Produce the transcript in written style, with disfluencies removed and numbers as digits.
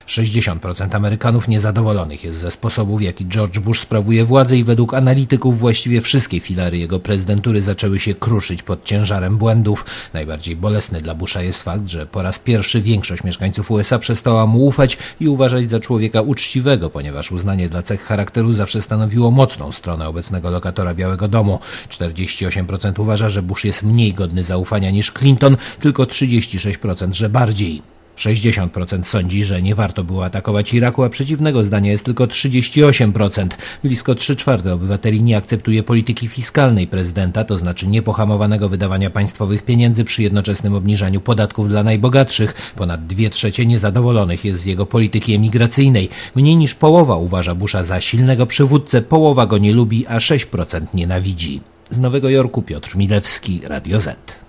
60% Amerykanów niezadowolonych jest ze sposobu, w jaki George Bush sprawuje władzę i według analityków właściwie wszystkie filary jego prezydentury zaczęły się kruszyć pod ciężarem błędów. Najbardziej bolesny dla Busha jest fakt, że po raz pierwszy większość mieszkańców USA przestała mu ufać i uważać za człowieka uczciwego, ponieważ uznanie dla cech charakteru zawsze stanowiło mocną stronę obecnego lokatora Białego Domu. 48% uważa, że Bush jest mniej godny zaufania niż Clinton, tylko 36%, że bardziej. 60% sądzi, że nie warto było atakować Iraku, a przeciwnego zdania jest tylko 38%. Blisko 3/4 obywateli nie akceptuje polityki fiskalnej prezydenta, to znaczy niepohamowanego wydawania państwowych pieniędzy przy jednoczesnym obniżaniu podatków dla najbogatszych. Ponad 2/3 niezadowolonych jest z jego polityki emigracyjnej. Mniej niż połowa uważa Busha za silnego przywódcę, połowa go nie lubi, a 6% nienawidzi. Z Nowego Jorku Piotr Milewski, Radio Z.